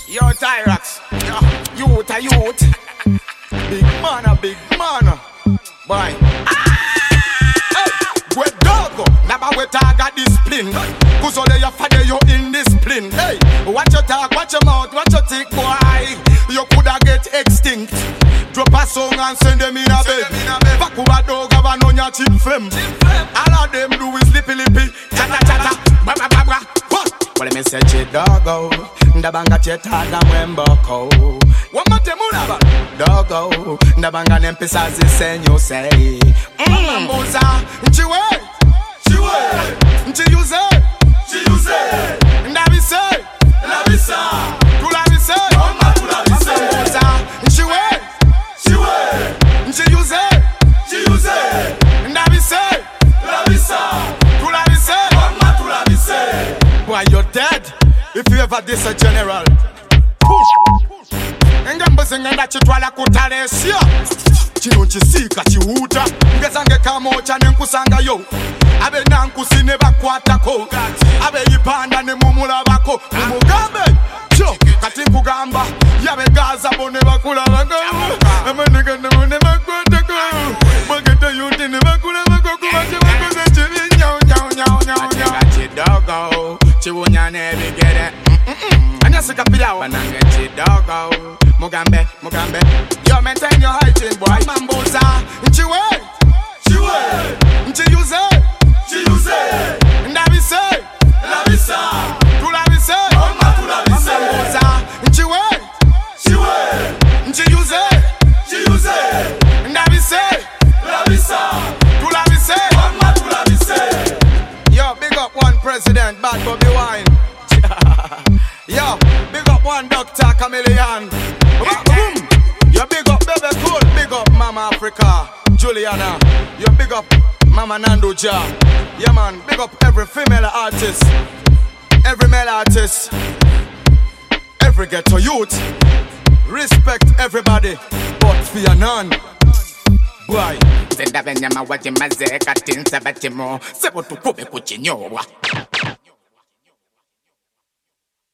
Yo, Tyrax. Yo, youth a youth. Big man a big man. Boy. Hey, we dog. Never we talk a discipline. Cause all you father you indiscipline. Hey, watch your talk, watch your mouth, watch your tick, boy. You coulda get extinct. Drop a song and send them in a bed. Back over dog have a no nya chip fem. All of them do is lippy lippy. Chata chata. Bra bra bra bra. Well, me say che dogo, ndabanga che taga mwemboko. Wamate munaba dogo, ndabanga nempisa zisenyo say. Mambuza, nchiwe, nchiyuze, ndabise, kulabise, mambuza, nchiwe, nchiyuze, ndabise, kulabise, boy, you're dead if you ever diss a general. Ngembo zingenda chitwala kutalesya chino chisika chihuta ngezange kamocha nenkusanga yo abe nankusine bakwatako abe yipanda ne mumulabako mugambe cho kati kugamba yabe gaza bone bakulabako amanega ne bone bakwatako magete yuti ne bakulabako kubache bakoze chibi nyao dogo chibunyane bigere anyasika pidawo banange chidogo mugambe yo maintain your hygiene boy mambuza nchiwe nchiyuze ndabise kulabise mambuza nchiwe nchiyuze ndabise kulabise. Yo, big up one president, Bad Bobby Wine. Yo, big up one Dr. Chameleon. Yo, big up Baby Cool, big up Mama Africa, Juliana. Yo, big up Mama Nando Ja. Yeah man, big up every female artist, every male artist, every ghetto youth. Respect everybody, but fear none. Boy, Zenda benyama wajimaze katinsa batimo sebo tukube kuchinyowa.